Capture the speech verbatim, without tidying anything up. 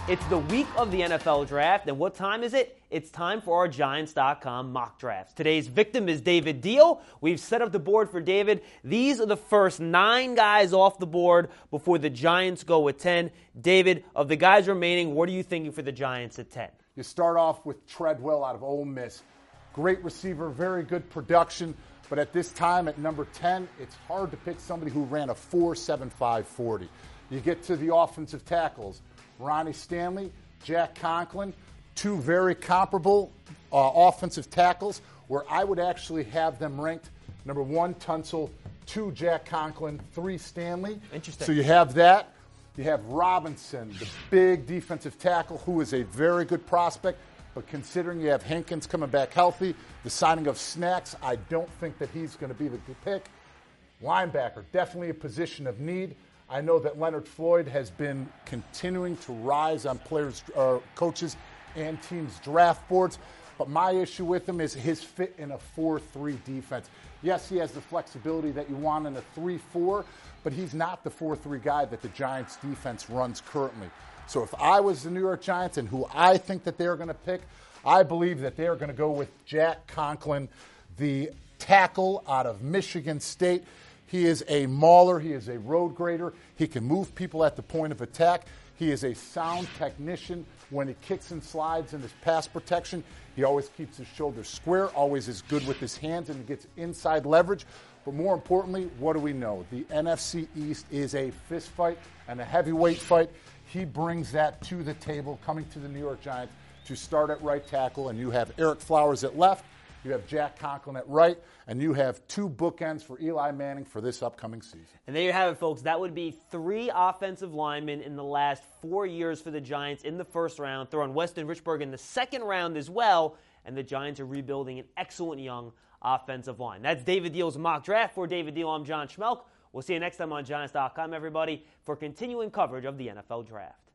It's the week of the N F L Draft, and what time is it? It's time for our Giants dot com mock drafts. Today's victim is David Diehl. We've set up the board for David. These are the first nine guys off the board before the Giants go at ten. David, of the guys remaining, what are you thinking for the Giants at ten? You start off with Treadwell out of Ole Miss. Great receiver, very good production, but at this time at number ten, it's hard to pick somebody who ran a four seven five forty. You get to the offensive tackles. Ronnie Stanley, Jack Conklin, two very comparable uh, offensive tackles where I would actually have them ranked number one, Tunsil, two, Jack Conklin, three, Stanley. Interesting. So you have that. You have Robinson, the big defensive tackle, who is a very good prospect, but considering you have Hankins coming back healthy, the signing of Snacks, I don't think that he's going to be the pick. Linebacker, definitely a position of need. I know that Leonard Floyd has been continuing to rise on players, uh, coaches, and teams' draft boards, but my issue with him is his fit in a four three defense. Yes, he has the flexibility that you want in a three four, but he's not the four three guy that the Giants' defense runs currently. So if I was the New York Giants and who I think that they're going to pick, I believe that they're going to go with Jack Conklin, the tackle out of Michigan State. He is a mauler. He is a road grader. He can move people at the point of attack. He is a sound technician when he kicks and slides in his pass protection. He always keeps his shoulders square, always is good with his hands, and he gets inside leverage. But more importantly, what do we know? The N F C East is a fist fight and a heavyweight fight. He brings that to the table, coming to the New York Giants to start at right tackle, and you have Eric Flowers at left. You have Jack Conklin at right, and you have two bookends for Eli Manning for this upcoming season. And there you have it, folks. That would be three offensive linemen in the last four years for the Giants in the first round. Throw in Weston Richburg in the second round as well, and the Giants are rebuilding an excellent young offensive line. That's David Diehl's mock draft. For David Diehl, I'm John Schmelk. We'll see you next time on Giants dot com, everybody, for continuing coverage of the N F L Draft.